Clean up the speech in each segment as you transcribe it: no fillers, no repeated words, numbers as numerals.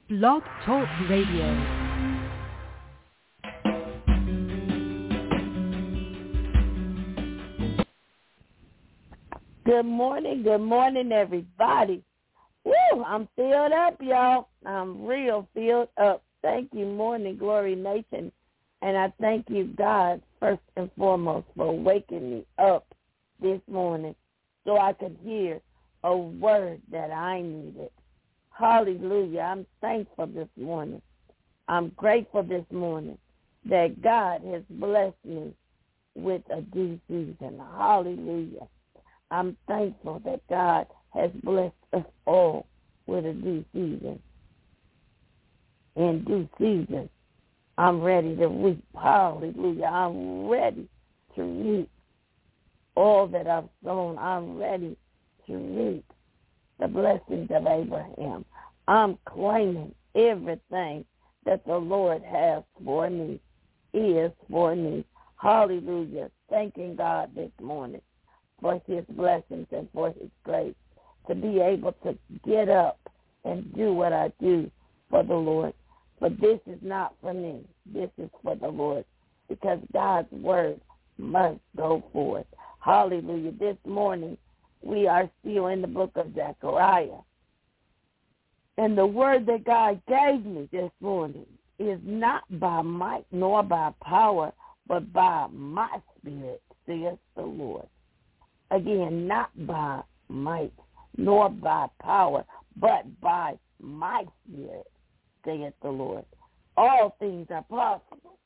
Blog Talk Radio. Good morning, everybody. Woo, I'm filled up, y'all. I'm real filled up. Thank you, Morning Glory Nation. And I thank you, God, first and foremost, for waking me up this morning so I could hear a word that I needed. Hallelujah. I'm thankful this morning. I'm grateful this morning that God has blessed me with a due season. Hallelujah. I'm thankful that God has blessed us all with a due season. In due season, I'm ready to reap. Hallelujah. I'm ready to reap all that I've sown. I'm ready to reap the blessings of Abraham. I'm claiming everything that the Lord has for me is for me. Hallelujah. Thanking God this morning for his blessings and for his grace to be able to get up and do what I do for the Lord. But this is not for me. This is for the Lord because God's word must go forth. Hallelujah. This morning we are still in the book of Zechariah. And the word that God gave me this morning is not by might nor by power, but by my spirit, says the Lord. Again, not by might nor by power, but by my spirit, saith the Lord. All things are possible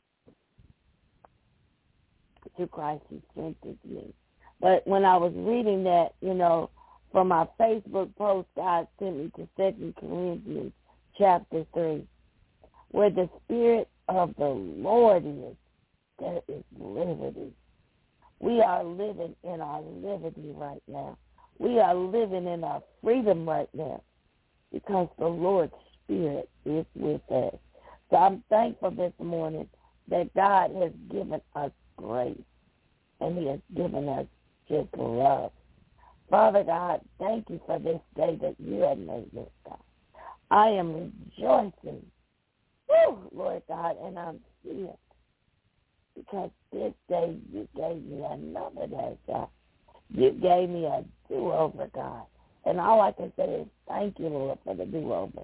to Christ who strengthens me. But when I was reading that, from my Facebook post, God sent me to 2 Corinthians chapter 3, where the Spirit of the Lord is, there is liberty. We are living in our liberty right now. We are living in our freedom right now because the Lord's Spirit is with us. So I'm thankful this morning that God has given us grace and he has given us his love. Father God, thank you for this day that you have made, Lord God. I am rejoicing, Lord God, and I'm filled because this day you gave me another day, God. You gave me a do-over, God. And all I can say is thank you, Lord, for the do-over.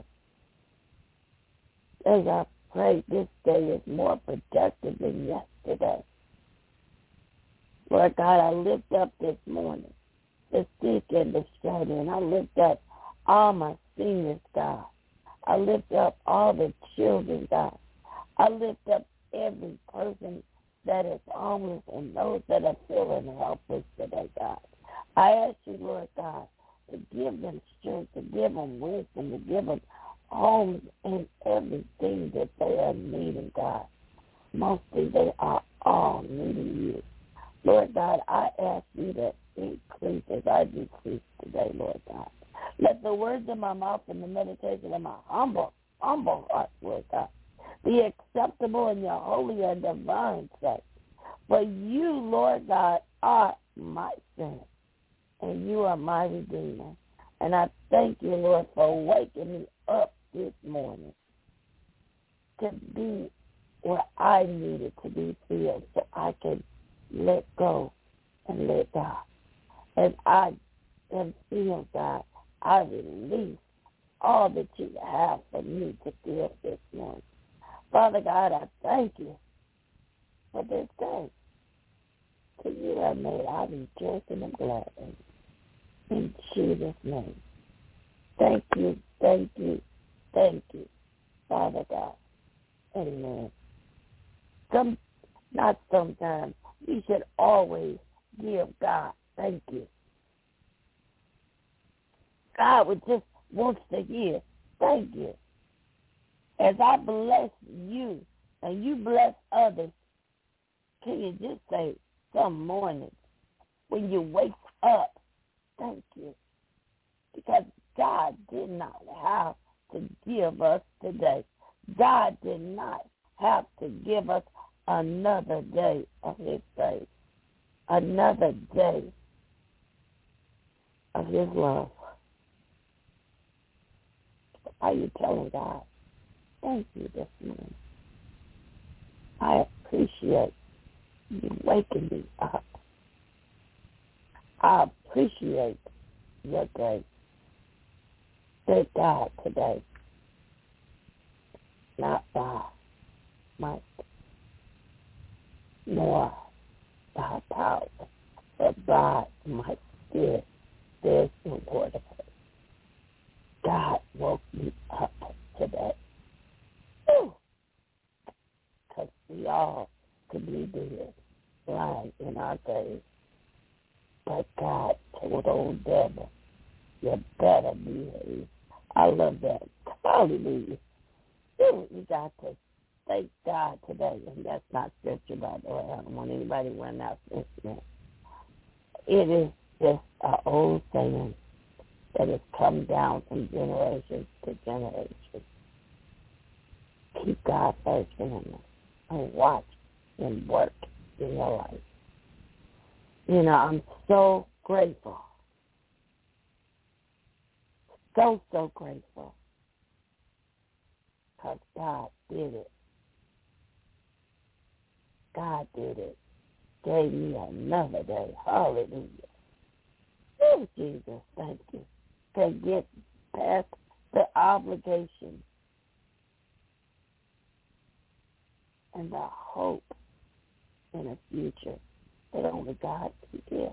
As I pray, this day is more productive than yesterday. Lord God, I lift up this morning the sick and the struggling. I lift up all my seniors, God. I lift up all the children, God. I lift up every person that is homeless and those that are feeling helpless today, God. I ask you, Lord God, to give them strength, to give them wisdom, to give them homes and everything that they are needing, God. Mostly they are all needing you. Lord God, I ask you to increase as I decrease today, Lord God. Let the words of my mouth and the meditation of my humble heart, Lord God, be acceptable in your holy and divine sight. For you, Lord God, are my strength, and you are my Redeemer. And I thank you, Lord, for waking me up this morning to be where I needed to be filled so I can let go and let God. As I am filled, God, I release all that you have for me to feel this morning. Father God, I thank you for this day. To you I made, I rejoice and am glad in Jesus' name. Thank you, Father God. Amen. Not sometimes. We should always give God thank you. God would just wants to hear thank you. As I bless you and you bless others, can you just say some mornings when you wake up, thank you. Because God did not have to give us today. God did not have to give us another day of his grace, another day of his love. How you telling God, thank you this morning. I appreciate you waking me up. I appreciate your grace. Thank God today, not by might, nor by power, but by my spirit, says the Lord of hosts. God woke me up today. Because we all could be dead, lying in our graves. But God told old devil, you better behave. I love that. Hallelujah. You got to thank God today. And that's not scripture, by the way. I don't want anybody to run out this minute. It is just an old saying that has come down from generation to generation. Keep God first in him and watch him work in your life. You know, I'm so grateful. So grateful. Because God did it. God did it. Gave me another day. Hallelujah. Oh, Jesus, thank you. To get past the obligation and the hope in a future that only God can give.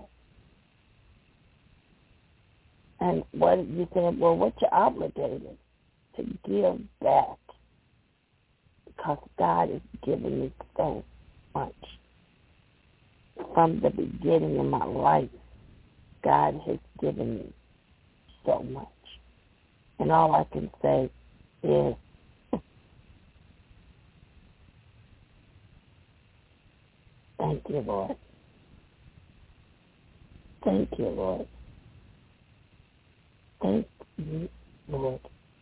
And what you said, well, what you obligated to give back, because God is giving me so much. From the beginning of my life, God has given me so much. And all I can say is, thank you, Lord. Thank you, Lord. Thank you, Lord.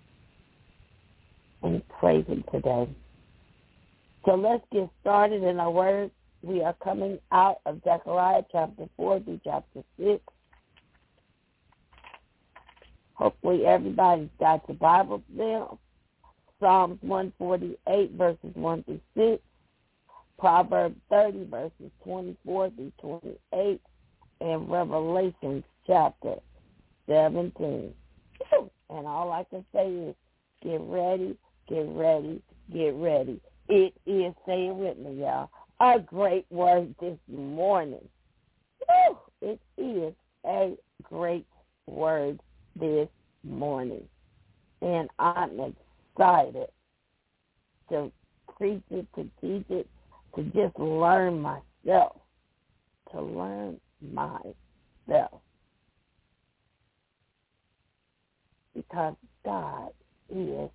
And praise him today. So let's get started in our word. We are coming out of Zechariah chapter 4 through chapter 6. Hopefully everybody's got your Bible there. Psalms 148 verses 1 through 6. Proverbs 30 verses 24 through 28. And Revelation chapter 17. And all I can say is, get ready, get ready, get ready. It is, say it with me, y'all, a great word this morning. It is a great word this morning. And I'm excited to preach it, to teach it, to just learn myself. To learn myself. Because God is.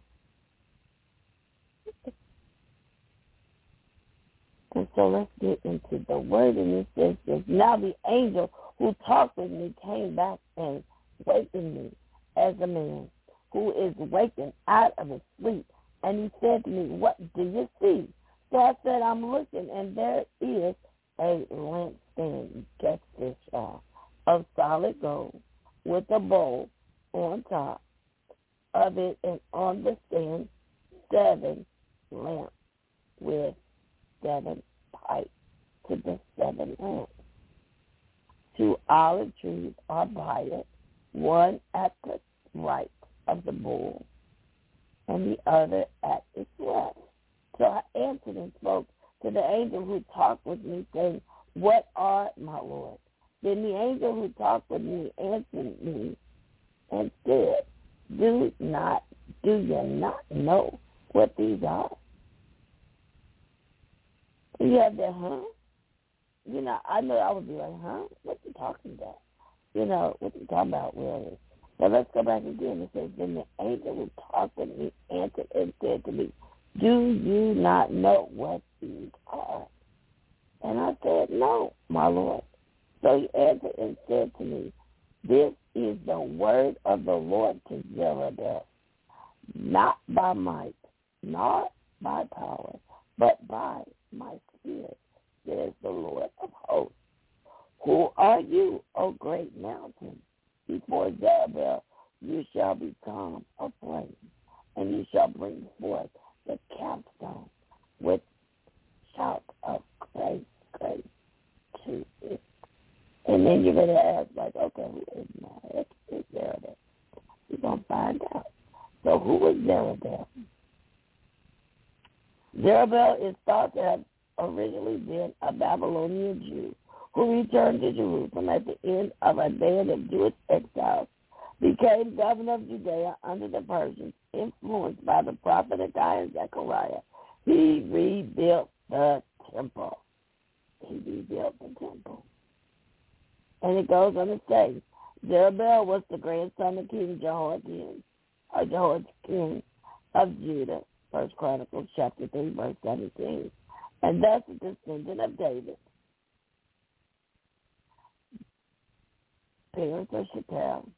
And so let's get into the word. And it says this: now the angel who talked with me came back and wakened me as a man who is wakened out of his sleep. And he said to me, what do you see? So I said, I'm looking, and there is a lampstand, catch this, y'all, of solid gold with a bowl on top of it, and on the stand 7 lamps with 7 pipes to the 7 lamps. 2 olive trees are by it, one at the right of the bowl and the other at its left. So I answered and spoke to the angel who talked with me, saying, what art, my Lord? Then the angel who talked with me answered me and said, do you not know what these are? You have that, huh? You know, I know I would be like, huh? What you talking about? You know, what you talking about, really? But let's go back again. It says, then the angel who talked with me answered and said to me, do you not know what these are? And I said, no, my Lord. So he answered and said to me, this is the word of the Lord to Zerubbabel, not by might, not by power, but by my spirit, says the Lord of hosts. Who are you, O great mountain? Before Zerubbabel you shall become a flame, shall bring forth the capstone with shout of grace, grace to it. And then you're going to ask, like, okay, who is now? It's Zerubbabel. You're going to find out. So who was Zerubbabel? Zerubbabel is thought to have originally been a Babylonian Jew who returned to Jerusalem at the end of a band of Jewish exiles, became governor of Judea under the Persians, influenced by the prophet Haggai and Zechariah. He rebuilt the temple. And it goes on to say, Zerubbabel was the grandson of King Jehoiakim of Judah, 1 Chronicles chapter 3, verse 17, and thus a descendant of David. Parents of Shealtiel.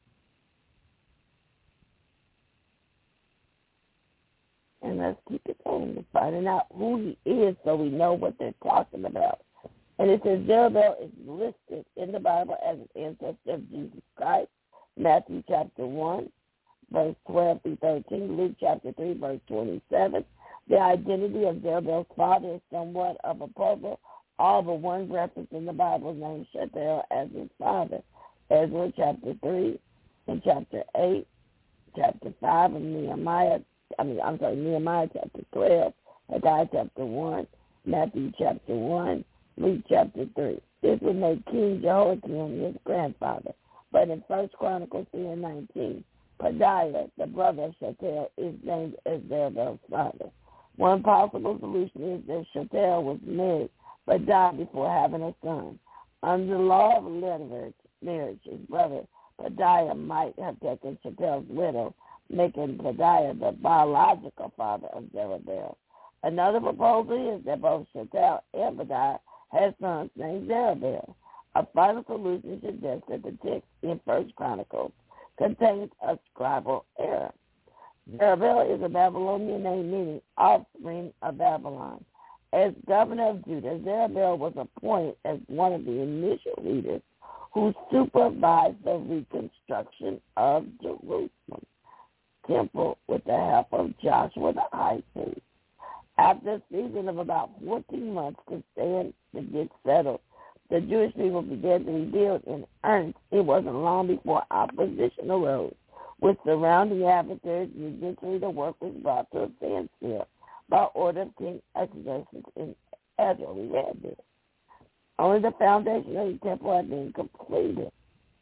And let's keep it going, finding out who he is so we know what they're talking about. And it says Zerubbabel is listed in the Bible as an ancestor of Jesus Christ. Matthew chapter 1, verse 12 through 13. Luke chapter 3, verse 27. The identity of Zerubbabel's father is somewhat of a puzzle. All but one reference in the Bible names Shealtiel as his father. Ezra chapter 3 and chapter 8, chapter 5 of Nehemiah chapter 12, Haggai chapter 1, Matthew chapter 1, Luke chapter 3. This would make King Jehoiakim his grandfather. But in 1 Chronicles 3 and 19, Pedaiah, the brother of Shealtiel, is named as Zerubbabel's father. One possible solution is that Shealtiel was married but died before having a son. Under the law of marriage, his brother Pedaiah might have taken Shealtiel's widow, making Pedaiah the biological father of Zerubbabel. Another proposal is that both Shealtiel and Pedaiah had sons named Zerubbabel. A final solution suggests that the text in 1 Chronicles contains a scribal error. Zerubbabel is a Babylonian name meaning offspring of Babylon. As governor of Judah, Zerubbabel was appointed as one of the initial leaders who supervised the reconstruction of Jerusalem temple with the help of Joshua the high priest. After a season of about 14 months to get settled, the Jewish people began to rebuild in earnest. It wasn't long before opposition arose, with surrounding adversaries, and eventually the work was brought to a standstill by order of King Artaxerxes in Ezra. We read this. Only the foundation of the temple had been completed.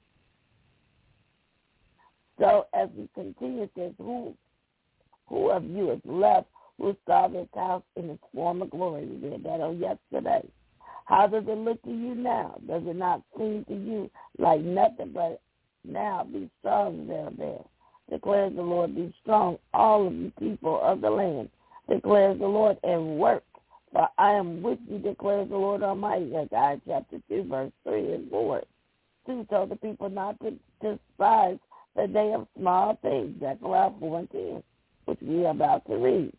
So as we continue, it says, who of you is left who saw this house in its former glory? We read that on yesterday. How does it look to you now? Does it not seem to you like nothing but now be strong, Zerubbabel? Declares the Lord, be strong, all of you people of the land, declares the Lord, and work. For I am with you, declares the Lord Almighty. Haggai chapter 2, verse 3 and 4. 2 told the people not to despise the day of small things, Zechariah 4 and 10, which we are about to read.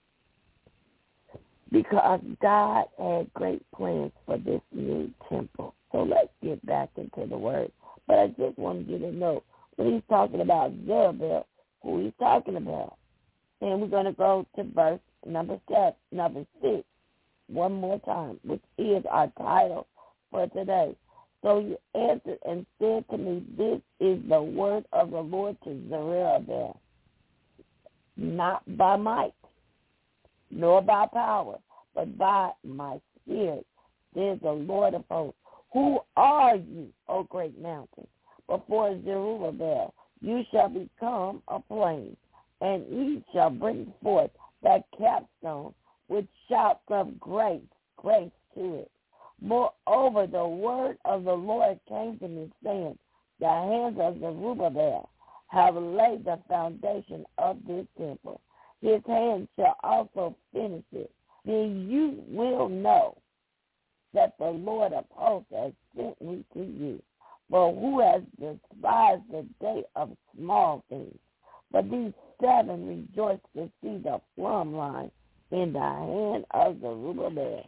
Because God had great plans for this new temple. So let's get back into the word. But I just wanted you to know, when he's talking about Zerubbabel, who he's talking about. And we're going to go to verse number 6, one more time, which is our title for today. So you answered and said to me, this is the word of the Lord to Zerubbabel, not by might, nor by power, but by my spirit, says the Lord of hosts. Who are you, O great mountain? Before Zerubbabel, you shall become a plain, and he shall bring forth that capstone with shouts of grace to it. Moreover, the word of the Lord came to me, saying, the hands of Zerubbabel have laid the foundation of this temple. His hands shall also finish it. Then you will know that the Lord of hosts has sent me to you. For who has despised the day of small things? But these 7 rejoice to see the plumb line in the hand of Zerubbabel.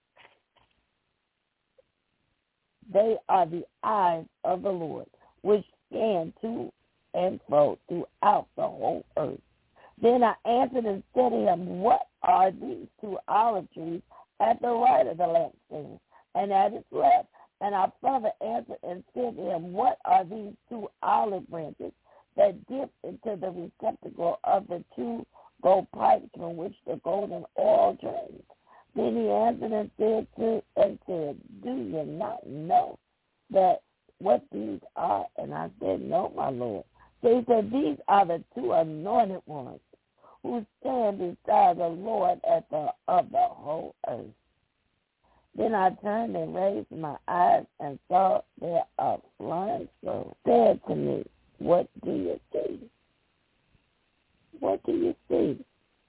They are the eyes of the Lord, which scan to and fro throughout the whole earth. Then I answered and said to him, what are these 2 olive trees at the right of the lampstand and at its left? And I further answered and said to him, what are these 2 olive branches that dip into the receptacle of the 2 gold pipes from which the golden oil drains? Then he answered and said, do you not know that what these are? And I said, no, my Lord. So he said, these are the 2 anointed ones who stand beside the Lord of the whole earth. Then I turned and raised my eyes and saw there a flying scroll. Said to me, what do you see? What do you see?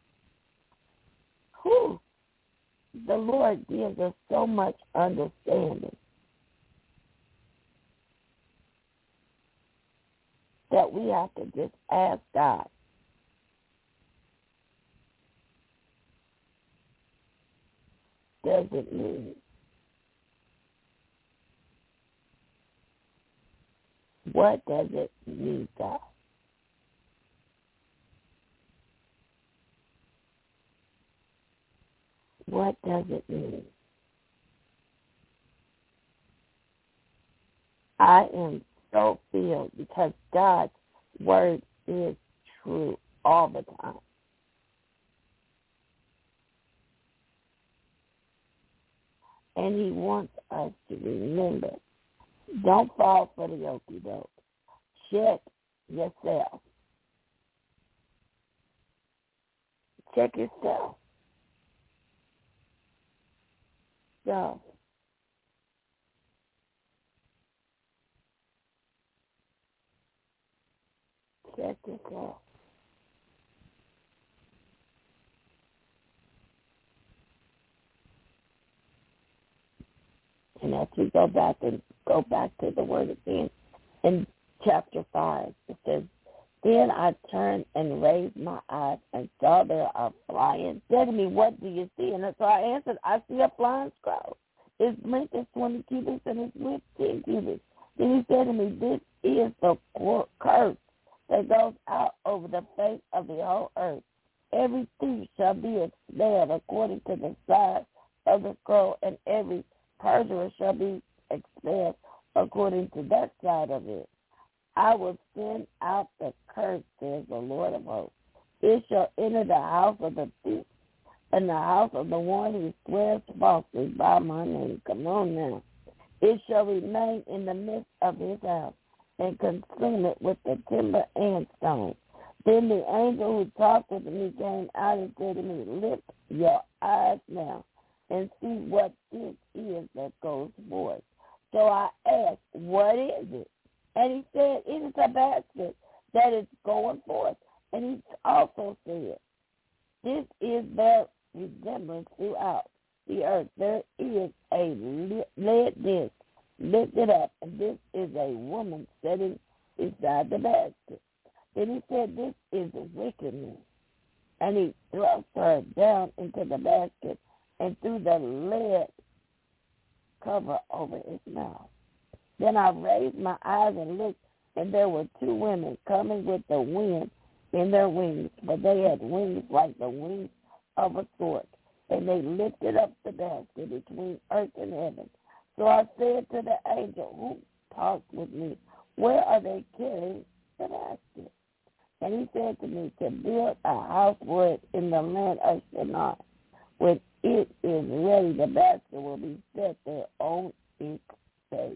Whew. The Lord gives us so much understanding that we have to just ask God. Does it mean? What does it mean, God? What does it mean? I am so filled because God's word is true all the time. And he wants us to remember, don't fall for the okie doke. Check yourself. Check yourself. So, check yourself. And as we go back to the word again, in chapter 5, it says, then I turned and raised my eyes and saw there a flying. Said to me, what do you see? And so I answered, I see a flying scroll. Its length is 20 cubits and its width 10 cubits. Then he said to me, this is the curse that goes out over the face of the whole earth. Every thief shall be expelled according to the size of the scroll, and every perjurer shall be expelled according to that side of it. I will send out the curse, says the Lord of hosts. It shall enter the house of the thief and the house of the one who swears falsely by my name. Come on now. It shall remain in the midst of his house and consume it with the timber and stone. Then the angel who talked with me came out and said to me, lift your eyes now and see what this is that goes forth. So I asked, what is it? And he said, it is a basket that is going forth. And he also said, this is their resemblance throughout the earth. There is a lead disc lifted up, and this is a woman sitting beside the basket. Then he said, this is wickedness. And he thrust her down into the basket and threw the lead cover over his mouth. Then I raised my eyes and looked, and there were 2 women coming with the wind in their wings, but they had wings like the wings of a stork, and they lifted up the basket between earth and heaven. So I said to the angel who talked with me, where are they carrying the basket? And he said to me, to build a house for it in the land of Shinar. When it is ready, the basket will be set there on its base.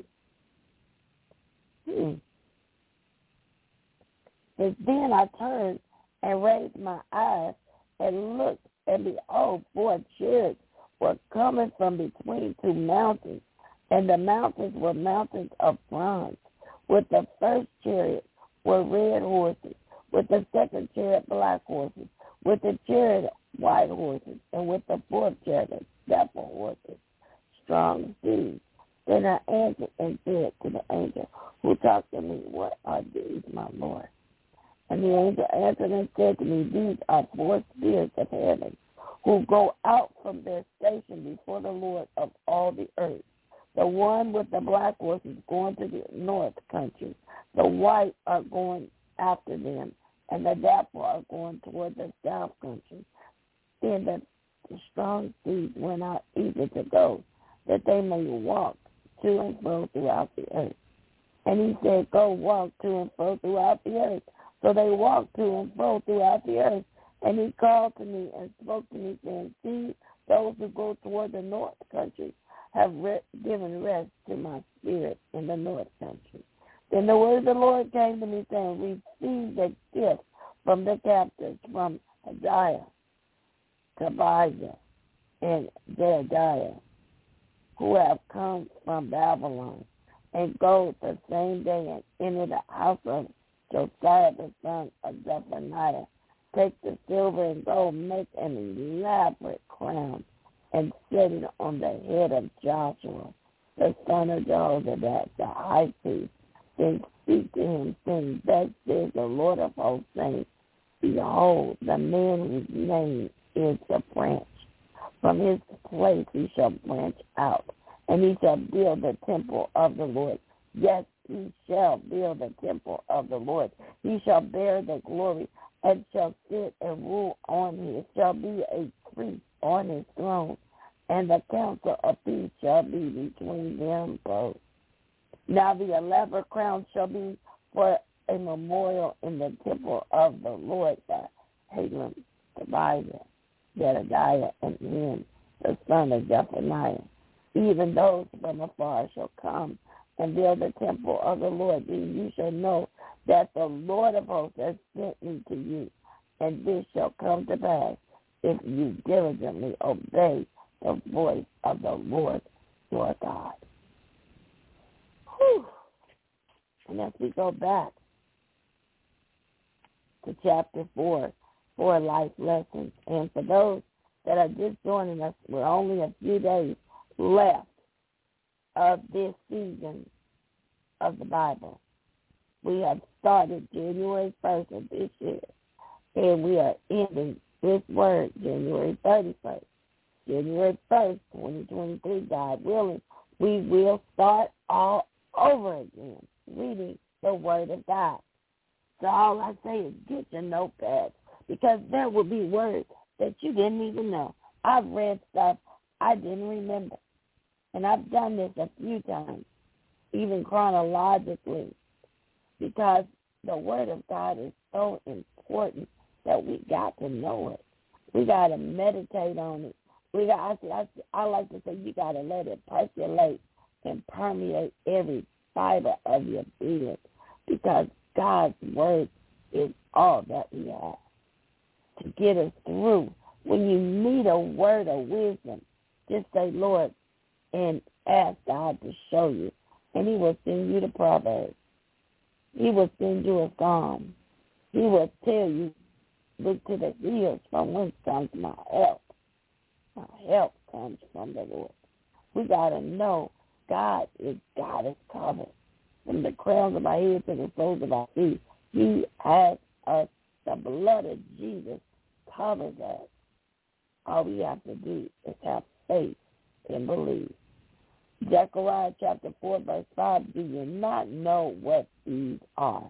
But then I turned and raised my eyes and looked, and behold, 4 chariots were coming from between 2 mountains, and the mountains were mountains of bronze. With the first chariot were red horses, with the second chariot black horses, with the chariot white horses, and with the 4th chariot dapple horses, strong steeds. Then I answered and said to the angel who talked to me, what are these, my Lord? And the angel answered and said to me, these are 4 spirits of heaven who go out from their station before the Lord of all the earth. The one with the black horse is going to the north country. The white are going after them, and the therefore are going toward the south country. Then the strong steeds went out eager to go, that they may walk to and fro throughout the earth. And he said, go walk to and fro throughout the earth. So they walked to and fro throughout the earth. And he called to me and spoke to me, saying, see, those who go toward the north country have given rest to my spirit in the north country. Then the word of the Lord came to me, saying, receive the gift from the captives, from Hadiah, Tobiah, and Jedediah, who have come from Babylon, and go the same day and enter the house of Josiah the son of Zephaniah. Take the silver and gold, make an elaborate crown, and set it on the head of Joshua, the son of Jehozadak, the high priest. Then speak to him, saying, thus says the Lord of hosts, saying, behold, the man whose name is the branch. From his place he shall branch out, and he shall build the temple of the Lord. Yes, he shall build the temple of the Lord. He shall bear the glory and shall sit and rule on his, shall be a priest on his throne, and the counsel of peace shall be between them both. Now the elaborate crown shall be for a memorial in the temple of the Lord by Halam, Tobiah, Jedediah, and him, the son of Zephaniah. Even those from afar shall come and build the temple of the Lord. Then you shall know that the Lord of hosts has sent me to you, and this shall come to pass if you diligently obey the voice of the Lord your God. Whew. And as we go back to chapter 4, 4 life lessons, and for those that are just joining us, we're only a few days left of this season of the Bible. We have started January 1st of this year, and we are ending this word January 31st. January 1st, 2023, God willing, we will start all over again reading the Word of God. So all I say is get your notepad, because there will be words that you didn't even know. I've read stuff I didn't remember. And I've done this a few times, even chronologically, because the Word of God is so important that we got to know it. We got to meditate on it. I like to say you got to let it percolate and permeate every fiber of your being, because God's Word is all that we have to get us through. When you need a word of wisdom, just say, Lord, and ask God to show you. And he will send you the Proverbs. He will send you a Psalm. He will tell you, look to the hills from whence comes my help. My help comes from the Lord. We got to know God is covered. From the crowns of our head to the soles of our feet, he has us. The blood of Jesus covers us. All we have to do is have faith and believe. Zechariah chapter 4, verse 5, do you not know what these are?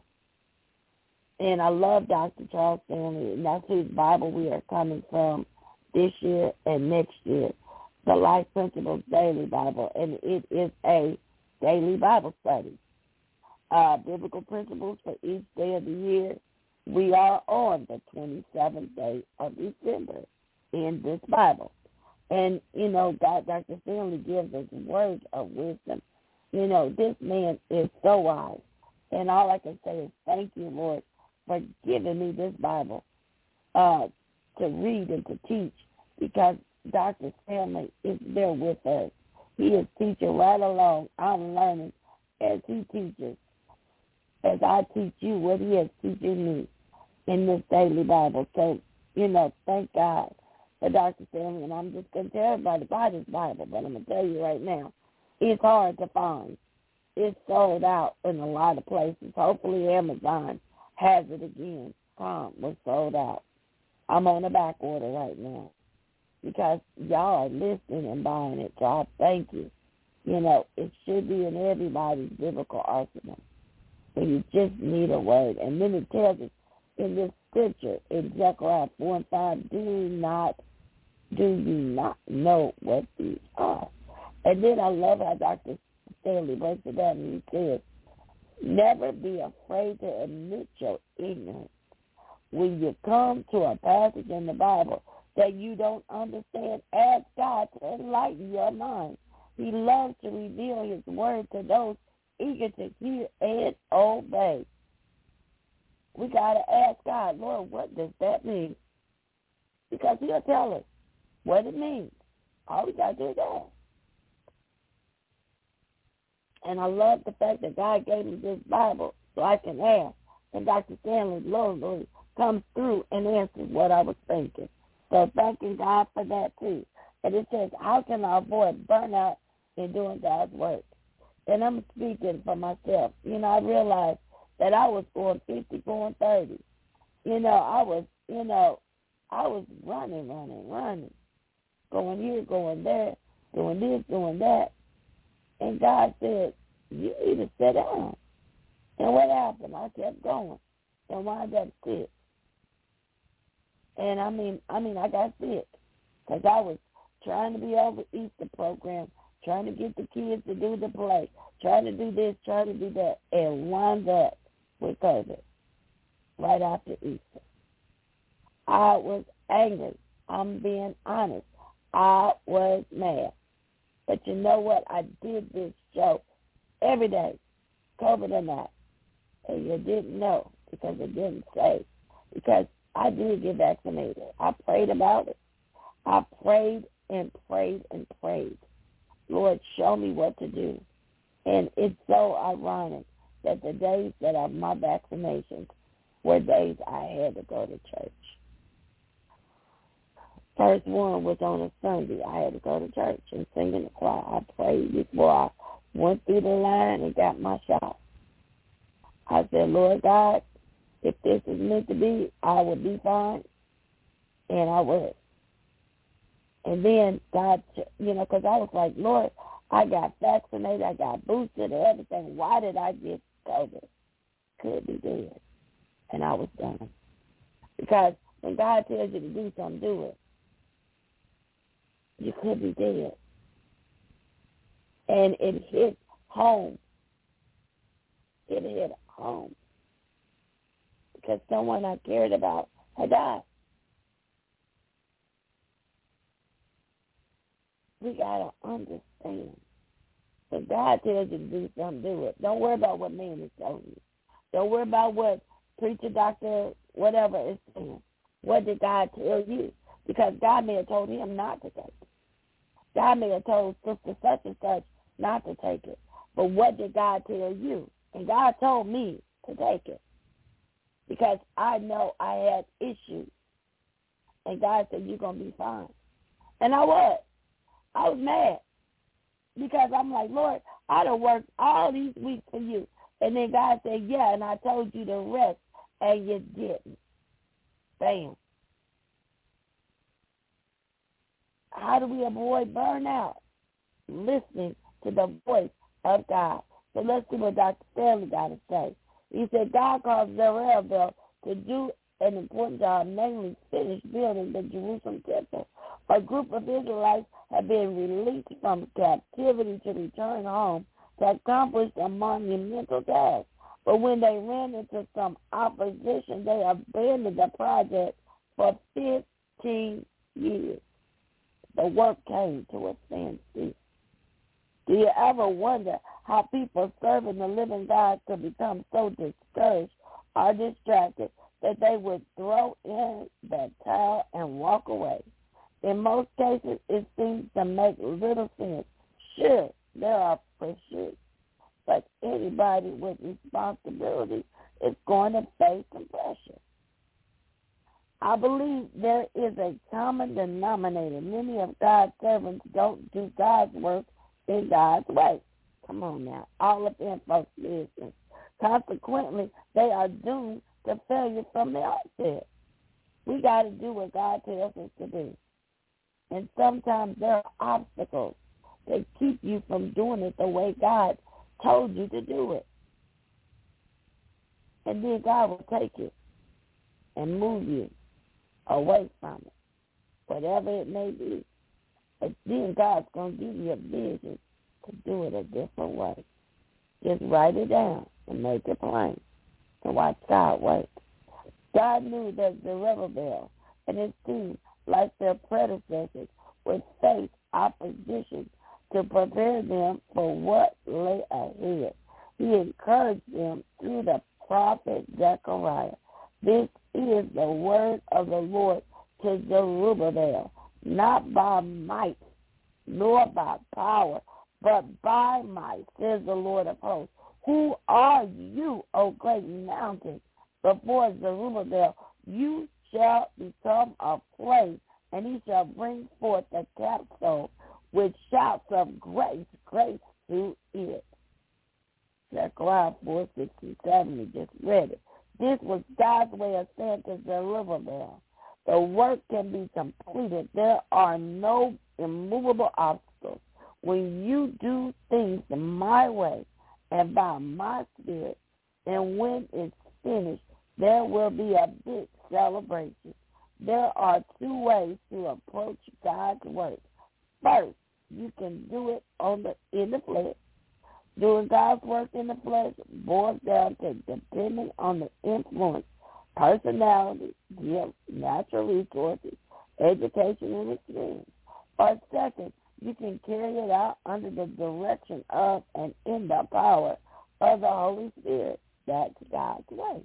And I love Dr. Charles Stanley, and that's whose Bible we are coming from this year and next year, the Life Principles Daily Bible, and it is a daily Bible study. Biblical principles for each day of the year. We are on the 27th day of December in this Bible. And, Dr. Stanley gives us words of wisdom. This man is so wise. And all I can say is thank you, Lord, for giving me this Bible to read and to teach, because Dr. Stanley is there with us. He is teaching right along. I'm learning as he teaches, as I teach you what he is teaching me in this daily Bible. So, thank God for Dr. Stanley. And I'm just going to tell everybody about his Bible, but I'm going to tell you right now, it's hard to find. It's sold out in a lot of places. Hopefully Amazon has it again. Tom was sold out. I'm on a back order right now because y'all are listening and buying it, so I thank you. It should be in everybody's biblical arsenal. And you just need a word. And then it tells us in this scripture in Zechariah 4 and 5, do you not know what these are? And then I love how Dr. Stanley breaks it down and he says, never be afraid to admit your ignorance. When you come to a passage in the Bible that you don't understand, ask God to enlighten your mind. He loves to reveal his word to those eager to hear and obey. We got to ask God, Lord, what does that mean? Because he'll tell us what it means. All we got to do is ask. And I love the fact that God gave me this Bible so I can ask. And Dr. Stanley Lord comes through and answers what I was thinking. So thanking God for that too. And it says, how can I avoid burnout in doing God's work? And I'm speaking for myself. I realized that I was going 50, going 30. I was running, going here, going there, doing this, doing that. And God said, you need to sit down. And what happened? I kept going and wound up sick. And I got sick because I was trying to be over Easter program, trying to get the kids to do the play, trying to do this, trying to do that, and wound up with COVID right after Easter. I was angry. I'm being honest. I was mad. But you know what? I did this show every day, COVID or not. And you didn't know because it didn't say. Because I did get vaccinated. I prayed about it. I prayed and prayed and prayed. Lord, show me what to do. And it's so ironic that the days that of my vaccinations were days I had to go to church. First one was on a Sunday. I had to go to church and sing in the choir. I prayed before I went through the line and got my shot. I said, Lord God, if this is meant to be, I will be fine. And I was. And then God, because I was like, Lord, I got vaccinated, I got boosted and everything. Why did I get COVID? Could be dead. And I was done. Because when God tells you to do something, do it. You could be dead. And it hit home. It hit home. Because someone I cared about had died. We got to understand. If God tells you to do something, do it. Don't worry about what man is telling you. Don't worry about what preacher, doctor, whatever is saying. What did God tell you? Because God may have told him not to take it. God may have told sister such and such not to take it. But what did God tell you? And God told me to take it. Because I know I had issues. And God said, you're going to be fine. And I was. I was mad. Because I'm like, Lord, I done worked all these weeks for you. And then God said, yeah, and I told you to rest, and you didn't. Bam. How do we avoid burnout? Listening to the voice of God. So let's see what Dr. Stanley got to say. He said, God called Zerubbabel to do an important job, namely finish building the Jerusalem temple. A group of Israelites had been released from captivity to return home to accomplish a monumental task. But when they ran into some opposition, they abandoned the project for 15 years. The work came to a standstill. Do you ever wonder how people serving the living God could become so discouraged or distracted that they would throw in the towel and walk away? In most cases, it seems to make little sense. Sure, there are pursuits, but anybody with responsibility is going to face some pressure. I believe there is a common denominator. Many of God's servants don't do God's work in God's way. Come on now. All of them folks' business. Consequently, they are doomed to failure from the outset. We got to do what God tells us to do. And sometimes there are obstacles that keep you from doing it the way God told you to do it. And then God will take it. and move you away from it, whatever it may be. But then God's going to give you a vision to do it a different way. Just write it down and make it plain and watch God work. God knew that Zerubbabel and his team, like their predecessors, would face opposition to prepare them for what lay ahead. He encouraged them through the prophet Zechariah. This is the word of the Lord to Zerubbabel, not by might nor by power, but by might, says the Lord of hosts. Who are you, O great mountain? Before Zerubbabel, you shall become a plain, and he shall bring forth the capstone with shouts of grace, grace to it. Zechariah 4:67, we just read it. This was God's way of saying to Zerubbabel, the work can be completed. There are no immovable obstacles. When you do things my way and by my spirit, and when it's finished, there will be a big celebration. There are two ways to approach God's work. First, you can do it in the flesh. Doing God's work in the flesh boils down to depending on the influence, personality, gifts, natural resources, education, and experience. Or second, you can carry it out under the direction of and in the power of the Holy Spirit. That's God's way.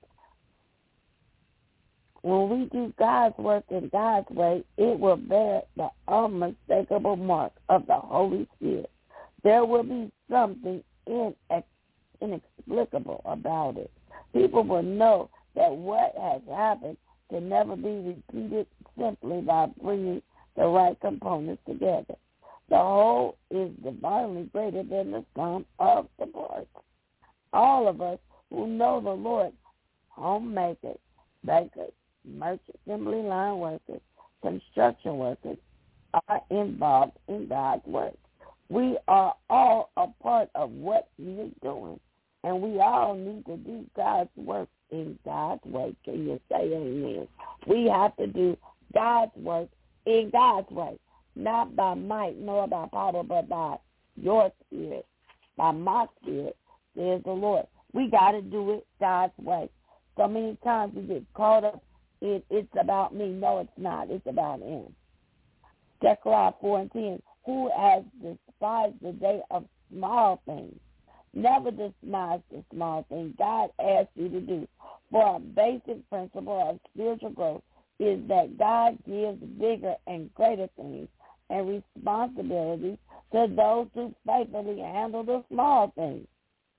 When we do God's work in God's way, it will bear the unmistakable mark of the Holy Spirit. There will be something inexplicable about it. People will know that what has happened can never be repeated simply by bringing the right components together. The whole is divinely greater than the sum of the parts. All of us who know the Lord, homemakers, bakers, merchant assembly line workers, construction workers, are involved in God's work. We are all a part of what he is doing, and we all need to do God's work in God's way. Can you say amen? We have to do God's work in God's way, not by might nor by power, but by your spirit, by my spirit, says the Lord. We got to do it God's way. So many times we get caught up in it's about me. No, it's not. It's about him. Zechariah 4:10, who has despised the day of small things? Never despise the small things God asks you to do. For a basic principle of spiritual growth is that God gives bigger and greater things and responsibilities to those who faithfully handle the small things.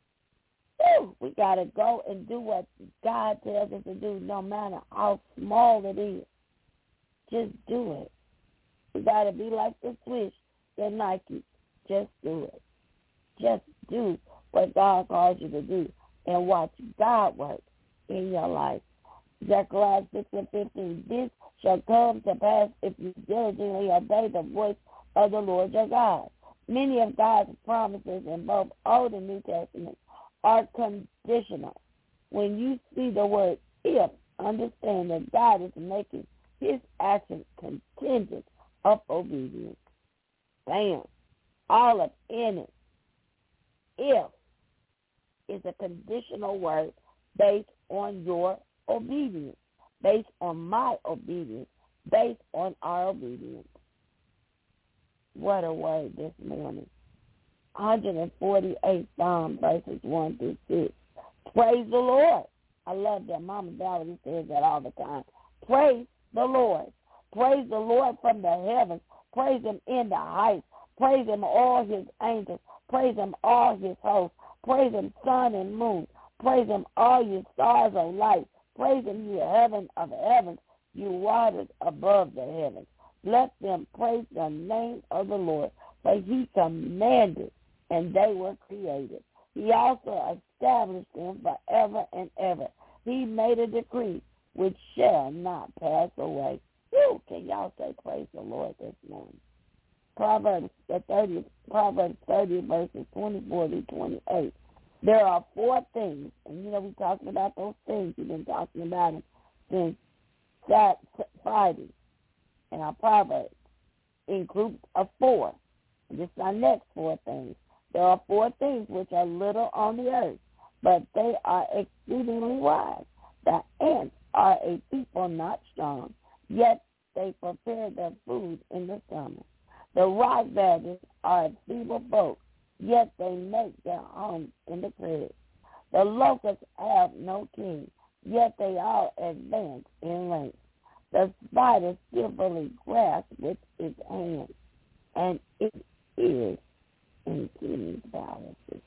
Woo! We got to go and do what God tells us to do, no matter how small it is. Just do it. We got to be like the Swish, the Nike. Just do it. Just do what God calls you to do and watch God work in your life. Zechariah 6:15, this shall come to pass if you diligently obey the voice of the Lord your God. Many of God's promises in both Old and New Testament are conditional. When you see the word if, understand that God is making his action contingent of obedience. Bam. All up in it. If is a conditional word based on your obedience, based on my obedience, based on our obedience. What a word this morning. 148 Psalm verses 1 through 6. Praise the Lord. I love that. Mama Valerie says that all the time. Praise the Lord. Praise the Lord from the heavens. Praise him in the heights. Praise him all his angels. Praise him all his hosts. Praise him sun and moon. Praise him all you stars of light. Praise him, you heaven of heavens, you waters above the heavens. Let them praise the name of the Lord, for he commanded, and they were created. He also established them forever and ever. He made a decree which shall not pass away. Woo! Can y'all say praise the Lord this morning? Proverbs 30 verses 24 to 28. There are four things, and we're talking about those things. We've been talking about them since Friday in our Proverbs in groups of 4. This is our next 4 things. There are 4 things which are little on the earth, but they are exceedingly wise. The ants are a people not strong, yet they prepare their food in the summer. The rock badgers are a feeble folk, yet they make their homes in the crib. The locusts have no king, yet they all advance in length. The spider skillfully grasps with its hands, and it is in king's balances.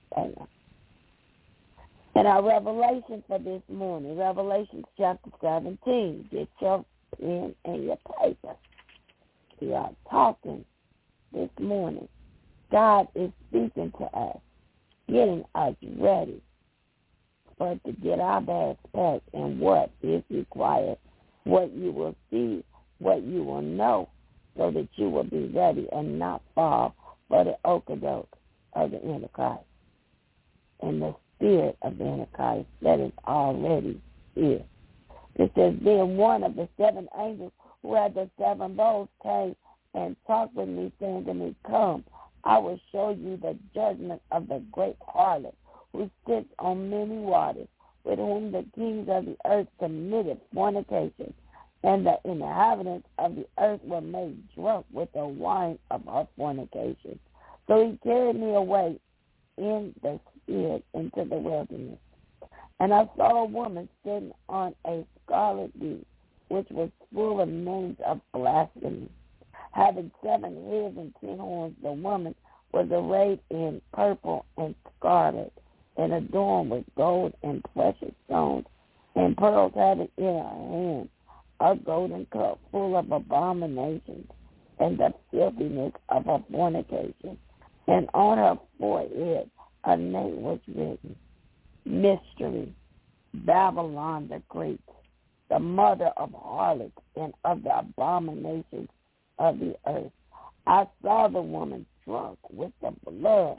And our revelation for this morning, Revelation chapter 17. Get your pen and your paper. We are talking this morning. God is speaking to us, getting us ready for to get our bags packed and what is required, what you will see, what you will know, so that you will be ready and not fall for the okadoke of the Antichrist and the spirit of the Antichrist that is already here. It says, then one of the 7 angels who had the 7 bowls came and talked with me, saying to me, come, I will show you the judgment of the great harlot who sits on many waters, with whom the kings of the earth committed fornication, and the inhabitants of the earth were made drunk with the wine of her fornication. So he carried me away in the spirit into the wilderness. And I saw a woman sitting on a scarlet beast, which was full of names of blasphemy. Having 7 heads and 10 horns, the woman was arrayed in purple and scarlet, and adorned with gold and precious stones, and pearls, having in her hand a golden cup full of abominations and the filthiness of her fornication. And on her forehead a name was written, Mystery, Babylon the Great, the mother of harlots and of the abominations of the earth. I saw the woman drunk with the blood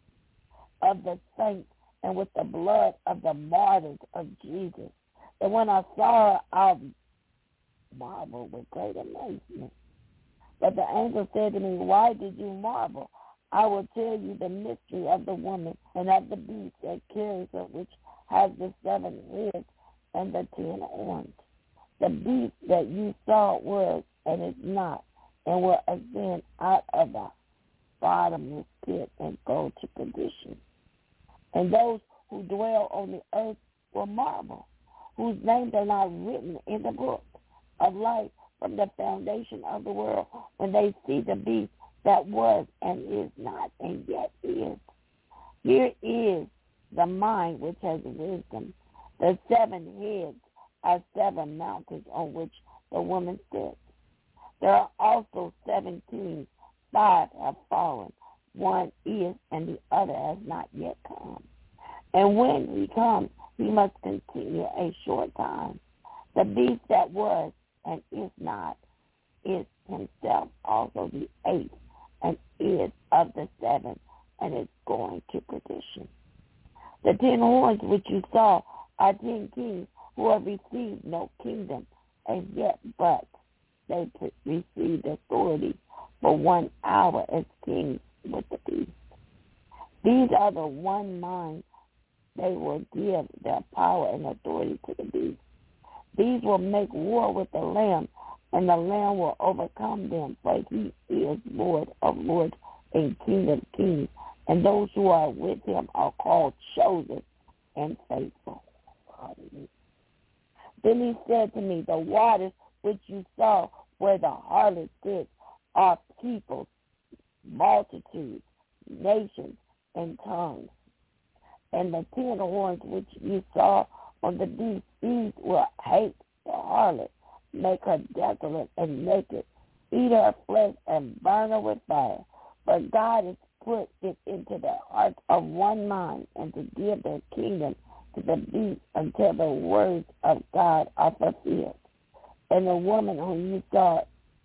of the saints and with the blood of the martyrs of Jesus. And when I saw her, I marveled with great amazement. But the angel said to me, why did you marvel? I will tell you the mystery of the woman and of the beast that carries her, which has the 7 heads and the 10 horns. The beast that you saw was and is not, and will ascend out of the bottomless pit and go to perdition. And those who dwell on the earth will marvel, whose names are not written in the book of life from the foundation of the world, when they see the beast that was and is not and yet is. Here is the mind which has wisdom. The 7 heads are 7 mountains on which the woman sits. There are also 7 kings. 5 have fallen. 1 is, and the other has not yet come. And when he comes, he must continue a short time. The beast that was and is not is himself also the 8th, and is of the 7, and is going to perdition. The 10 horns which you saw are 10 kings who have received no kingdom as yet, but they received authority for 1 hour as kings with the beast. These are the one mind. They will give their power and authority to the beast. These will make war with the Lamb, and the Lamb will overcome them, for he is Lord of lords and King of kings, and those who are with him are called chosen and faithful. Hallelujah. Then he said to me, the waters which you saw where the harlot sits are peoples, multitudes, nations, and tongues. And the 10 horns which you saw on the beast, these will hate the harlot, make her desolate and naked, eat her flesh and burn her with fire. But God has put it into the heart of one mind, and to give their kingdom to the beast until the words of God are fulfilled. And the woman whom you saw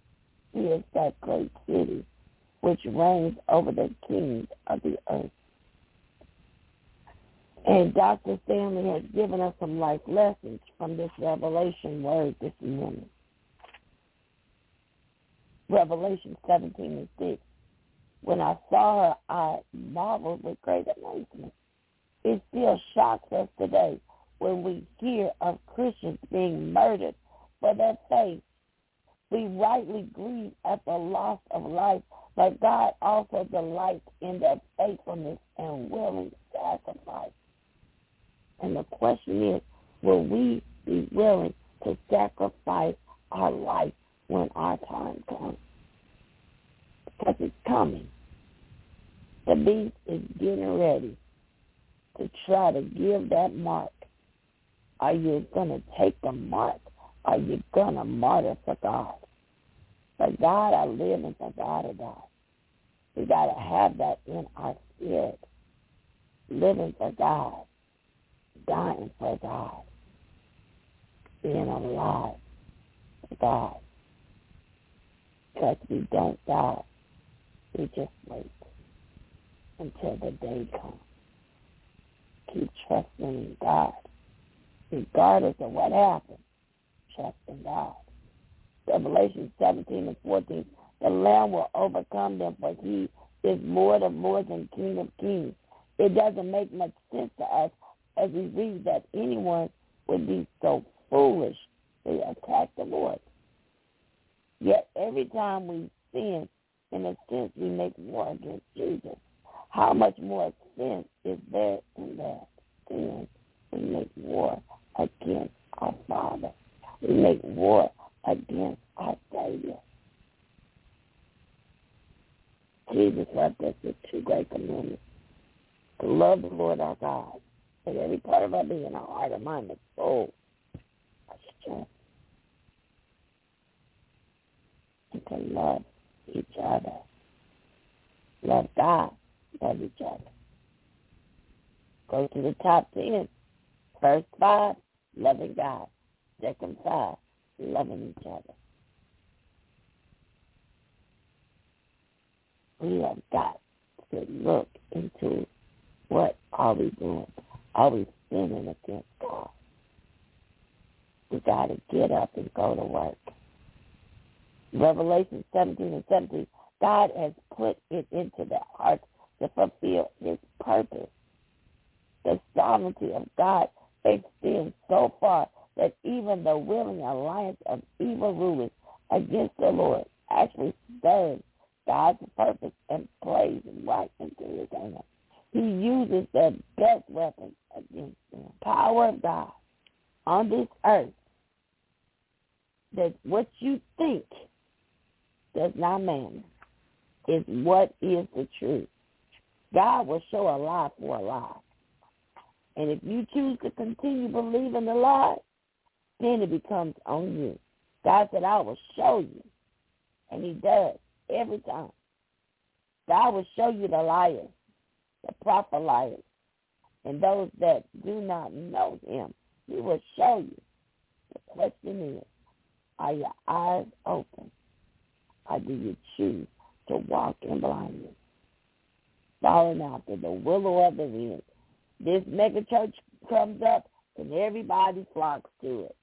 is that great city which reigns over the kings of the earth. And Dr. Stanley has given us some life lessons from this Revelation word this morning. Revelation 17:6. When I saw her, I marveled with great amazement. It still shocks us today when we hear of Christians being murdered for their faith. We rightly grieve at the loss of life, but God also delights in their faithfulness and willing sacrifice. And the question is, will we be willing to sacrifice our life when our time comes? Because it's coming. The beast is getting ready to try to give that mark. Are you going to take the mark? Are you going to martyr for God? For God I live and for God I die. We got to have that in our spirit. Living for God. Dying for God. Being alive for God. Because we don't die. We just wait until the day comes. Keep trusting in God. Regardless of what happens, trust in God. Revelation 17:14, the Lamb will overcome them, for he is Lord of lords and King of kings. It doesn't make much sense to us as we read that anyone would be so foolish to attack the Lord. Yet every time we sin, in a sense, we make war against Jesus. How much more sin is there in that sin? We make war against our Father. We make war against our Savior. Jesus left us with two great commandments. To love the Lord our God with every part of our being, our heart, our mind, our soul, our strength. And to love each other. Love God, love each other. Go to the top 10. First 5, loving God. Second 5, loving each other. We have got to look into what are we doing. Are we sinning against God? We got to get up and go to work. Revelation 17:17, God has put it into the heart to fulfill his purpose. The sovereignty of God extends so far that even the willing alliance of evil rulers against the Lord actually serves God's purpose and plays right into his hand. He uses the best weapon against them. Power of God on this earth, that what you think does not matter, is what is the truth. God will show a lie for a lie. And if you choose to continue believing the lie, then it becomes on you. God said, I will show you. And he does every time. God will show you the liars, the prophet liars, and those that do not know him. He will show you. The question is, are your eyes open? Or do you choose to walk in blindness? Following after the willow of the wind. This mega church comes up and everybody flocks to it.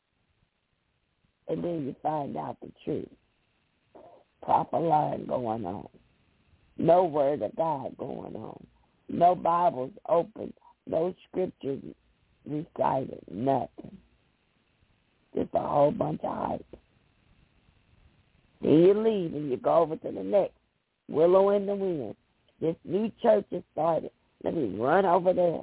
And then you find out the truth. Proper lying going on. No word of God going on. No Bibles open. No scriptures recited. Nothing. Just a whole bunch of hype. Then you leave and you go over to the next. Willow in the wind. This new church has started. Let me run over there.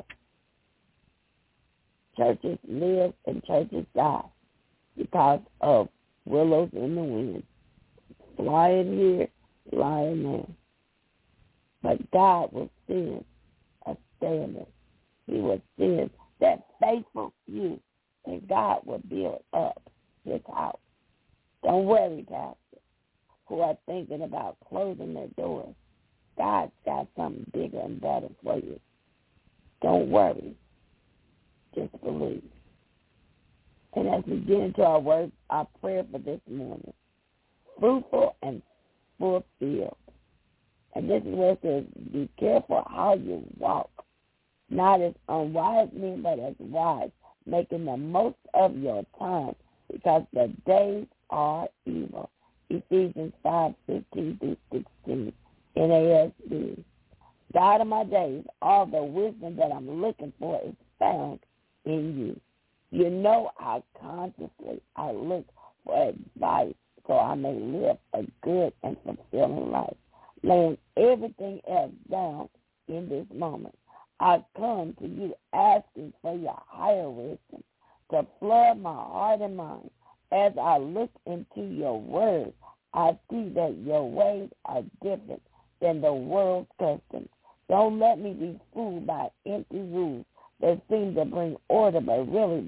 Churches live and churches die because of willows in the wind. Flying here, flying there. But God will send a standard. He will send that faithful few, and God will build up his house. Don't worry, Pastor, who are thinking about closing their doors. God's got something bigger and better for you. Don't worry. Just believe. And as we get into our word, our prayer for this morning, fruitful and fulfilled. And this is where it says, be careful how you walk, not as unwise men, but as wise, making the most of your time, because the days are evil. Ephesians 5:15-16, NASB. God of my days, all the wisdom that I'm looking for is found in you. You know how consciously I look for advice so I may live a good and fulfilling life, laying everything else down in this moment. I come to you asking for your higher wisdom to flood my heart and mind. As I look into your word, I see that your ways are different than the world's customs. Don't let me be fooled by empty rules that seem to bring order but really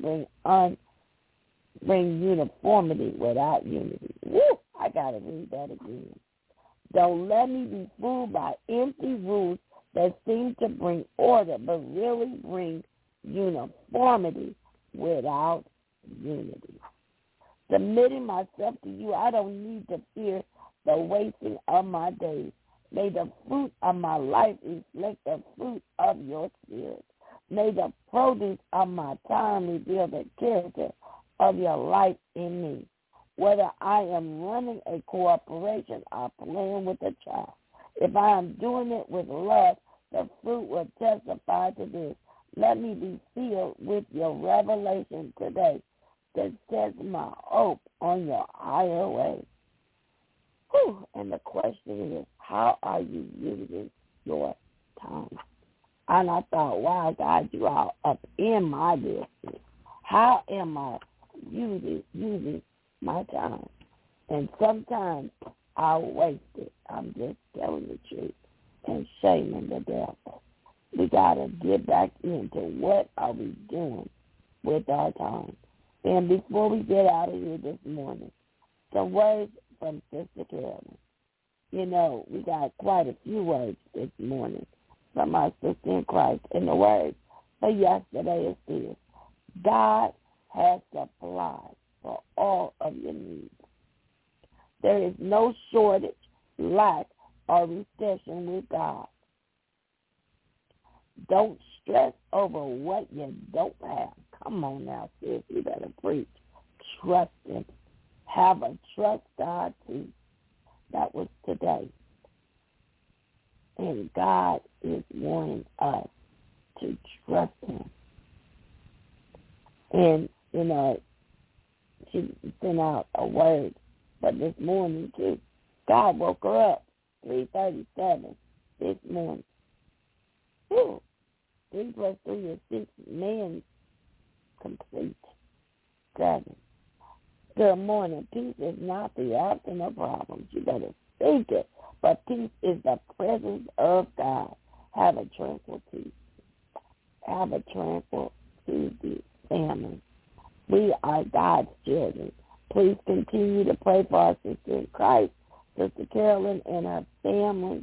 bring uniformity without unity. Woo! I got to read that again. Don't let me be fooled by empty rules that seem to bring order but really bring uniformity without unity. Submitting myself to you, I don't need to fear the wasting of my days. May the fruit of my life reflect the fruit of your spirit. May the produce of my time reveal the character of your life in me. Whether I am running a corporation or playing with a child, if I am doing it with love, the fruit will testify to this. Let me be filled with your revelation today that sets my hope on your higher ways. Whew. And the question is, how are you using your time? And I thought, wow, God, you are up in my business. How am I using my time? And sometimes I waste it. I'm just telling the truth and shaming the devil. We got to get back into what are we doing with our time. And before we get out of here this morning, some words from Sister Carolyn. You know, we got quite a few words this morning from our sister in Christ. And the word for yesterday is this: God has supplied for all of your needs. There is no shortage, lack, or recession with God. Don't stress over what you don't have. Come on now, sis. You better preach. Trust Him. Have a trust God too. That was today. And God is wanting us to trust Him. And, you know, she sent out a word, but this morning too, God woke her up 3:37 this morning. Whew. 3 plus 3 is 6. Man, complete. 7. Good morning. Peace is not the absence of problems. You better speak it. But peace is the presence of God. Have a tranquil peace. Have a tranquil Tuesday, family. We are God's children. Please continue to pray for our sister in Christ, Sister Carolyn, and her family.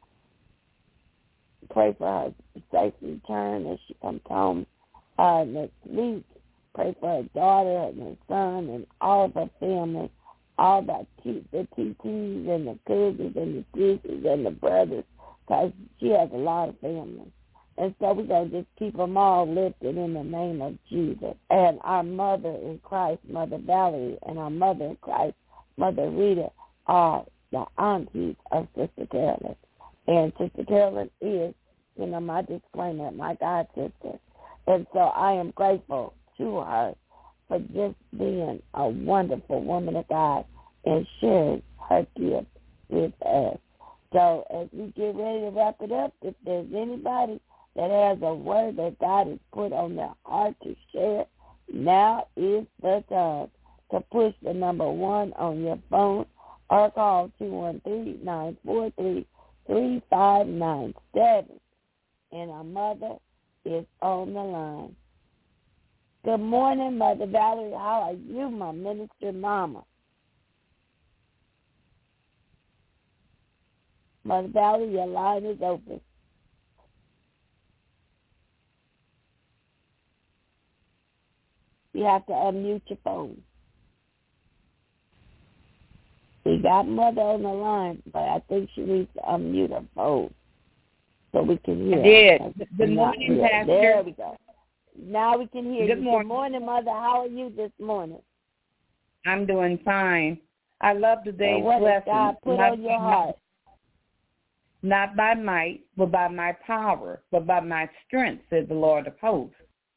Pray for her safe return as she comes home next week. Pray for her daughter and her son and all of her family, all the TTs and the cousins and the sisters and the brothers, because she has a lot of family. And so we're going to just keep them all lifted in the name of Jesus. And our mother in Christ, Mother Valerie, and our mother in Christ, Mother Rita, are the aunties of Sister Carolyn. And Sister Carolyn is, you know, my disclaimer, my God sister. And so I am grateful to her for just being a wonderful woman of God and sharing her gift with us. So as we get ready to wrap it up, if there's anybody that has a word that God has put on their heart to share, now is the time to push the number 1 on your phone or call 213-943-3597. And our mother is on the line. Good morning, Mother Valerie. How are you, my minister mama? Mother Valerie, your line is open. You have to unmute your phone. We got Mother on the line, but I think she needs to unmute her phone. so we can hear. I did. Good morning, Pastor. There we go. Now we can hear you. Good morning. Good morning, Mother. How are you this morning? I'm doing fine. I love today's what lesson. God put on your heart? Not by might, but by my power, but by my strength, said the Lord of hosts.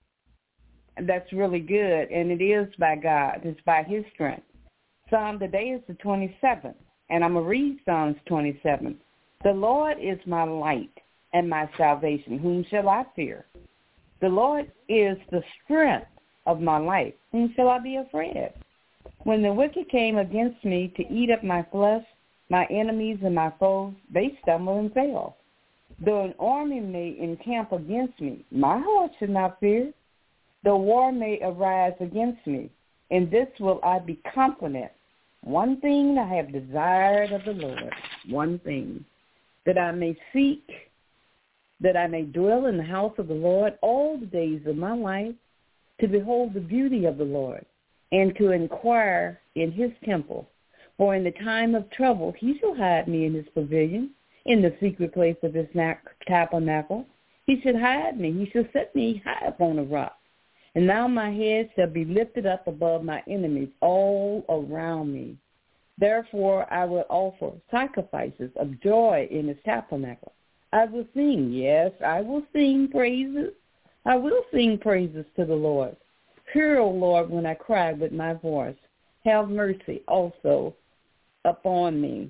And that's really good, and it is by God. It's by his strength. Psalm today is the 27th, and I'm going to read Psalms 27. The Lord is my light and my salvation. Whom shall I fear? The Lord is the strength of my life. Whom shall I be afraid? When the wicked came against me to eat up my flesh, my enemies and my foes, they stumbled and fell. Though an army may encamp against me, my heart should not fear. Though war may arise against me, in this will I be confident. One thing I have desired of the Lord, one thing, that I may seek, that I may dwell in the house of the Lord all the days of my life, to behold the beauty of the Lord, and to inquire in his temple. For in the time of trouble he shall hide me in his pavilion, in the secret place of his tabernacle. He shall hide me, he shall set me high upon a rock. And now my head shall be lifted up above my enemies all around me. Therefore I will offer sacrifices of joy in his tabernacle. I will sing, yes, I will sing praises. I will sing praises to the Lord. Hear, O Lord, when I cry with my voice. Have mercy also upon me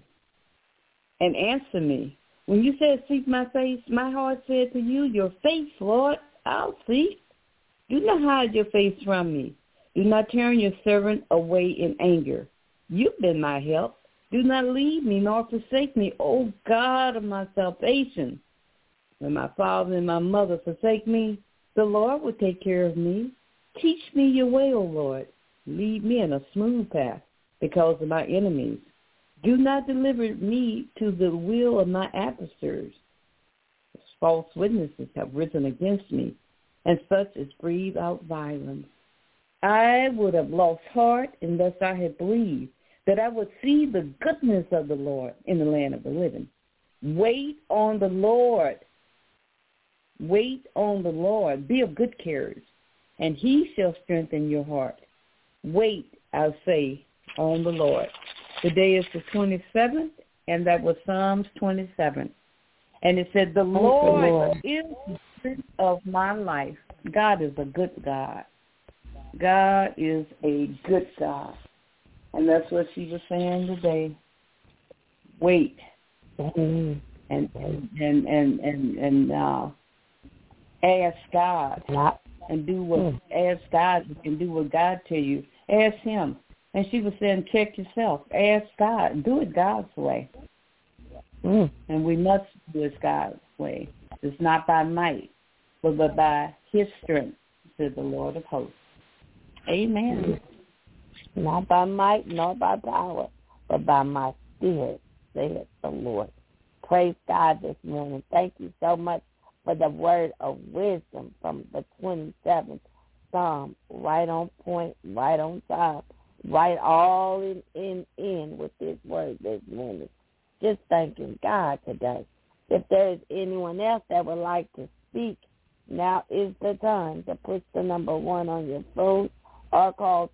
and answer me. When you said, seek my face, my heart said to you, your face, Lord, I'll seek. Do not hide your face from me. Do not turn your servant away in anger. You've been my help. Do not leave me nor forsake me, O God of my salvation. When my father and my mother forsake me, the Lord will take care of me. Teach me your way, O Lord. Lead me in a smooth path because of my enemies. Do not deliver me to the will of my adversaries. False witnesses have risen against me, and such as breathe out violence. I would have lost heart unless I had believed that I would see the goodness of the Lord in the land of the living. Wait on the Lord. Wait on the Lord. Be of good courage, and he shall strengthen your heart. Wait, I say, on the Lord. Today is the 27th, and that was Psalms 27. And it said, the Lord is the strength of my life. God is a good God. God is a good God. And that's what she was saying today. Wait. And ask God and do what ask God and do what God tell you. Ask him. And she was saying, check yourself. Ask God. Do it God's way. And we must do it God's way. It's not by might, but by his strength, said the Lord of hosts. Amen. Not by might, nor by power, but by my spirit, said the Lord. Praise God this morning. Thank you so much for the word of wisdom from the 27th Psalm. Right on point, right on time, right all in with this word this morning. Just thanking God today. If there is anyone else that would like to speak, now is the time to push the number 1 on your phone or call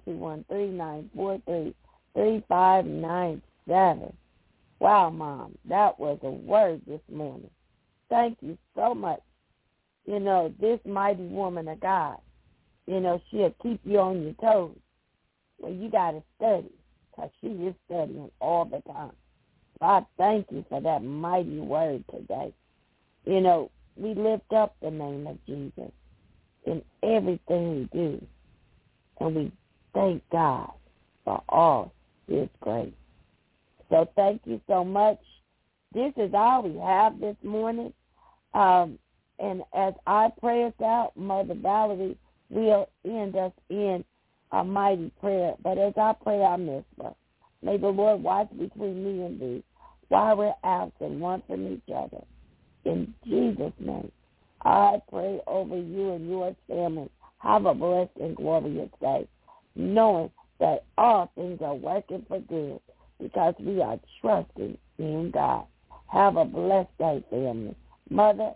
213-943-3597. Wow, Mom, that was a word this morning. Thank you so much. You know, this mighty woman of God, you know, she'll keep you on your toes. Well, you got to study because she is studying all the time. So I thank you for that mighty word today. You know, we lift up the name of Jesus in everything we do. And we thank God for all his grace. So thank you so much. This is all we have this morning. And as I pray us out, Mother Valerie will end us in a mighty prayer. But as I pray our mitzvah, may the Lord watch between me and thee while we're absent one from each other. In Jesus' name, I pray over you and your family. Have a blessed and glorious day, knowing that all things are working for good because we are trusting in God. Have a blessed day, family. Mother,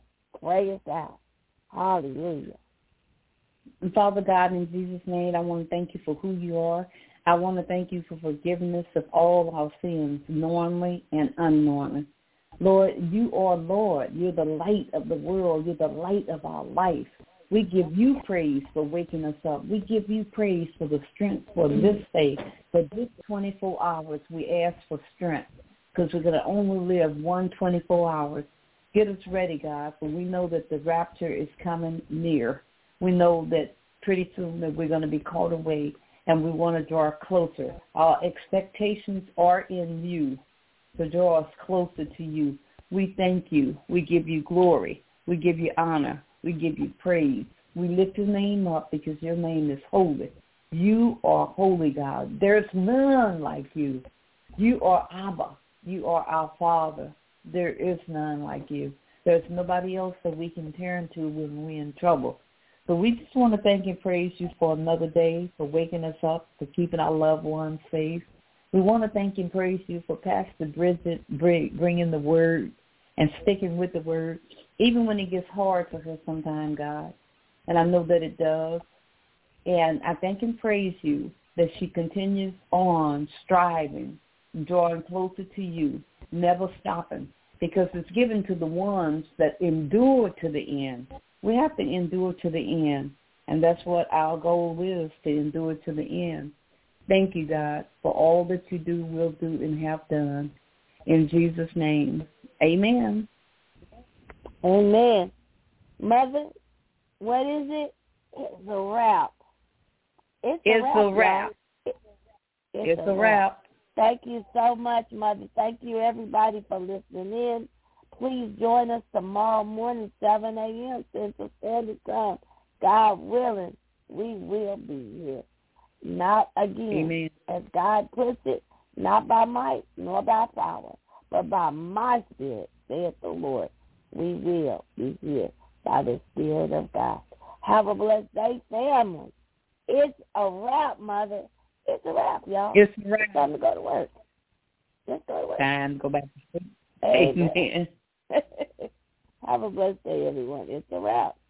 pray us out. Hallelujah. And Father God, in Jesus' name, I want to thank you for who you are. I want to thank you for forgiving us of all our sins, knowingly and unknowingly. Lord, you are Lord. You're the light of the world. You're the light of our life. We give you praise for waking us up. We give you praise for the strength for this day, for this 24 hours. We ask for strength because we're going to only live 24 hours. Get us ready, God, for we know that the rapture is coming near. We know that pretty soon that we're going to be called away, and we want to draw closer. Our expectations are in you to draw us closer to you. We thank you. We give you glory. We give you honor. We give you praise. We lift your name up because your name is holy. You are holy, God. There's none like you. You are Abba. You are our Father. There is none like you. There's nobody else that we can turn to when we're in trouble. So we just want to thank and praise you for another day, for waking us up, for keeping our loved ones safe. We want to thank and praise you for Pastor Bridget bringing the word and sticking with the word, even when it gets hard for her sometimes, God. And I know that it does. And I thank and praise you that she continues on striving, drawing closer to you, never stopping, because it's given to the ones that endure to the end. We have to endure to the end, and that's what our goal is, to endure to the end. Thank you, God, for all that you do, will do, and have done. In Jesus' name, amen. Amen. Mother, what is it? It's a wrap. It's a wrap. It's a wrap. Thank you so much, Mother. Thank you, everybody, for listening in. Please join us tomorrow morning, 7 a.m. Central Standard Time. God willing, we will be here. Not again, amen. As God puts it, not by might nor by power, but by my spirit, saith the Lord. We will be here by the Spirit of God. Have a blessed day, family. It's a wrap, Mother. It's a wrap, y'all. It's a wrap. It's time to go to work. Let's go to work. Time to go back to sleep. Amen. Amen. Have a blessed day, everyone. It's a wrap.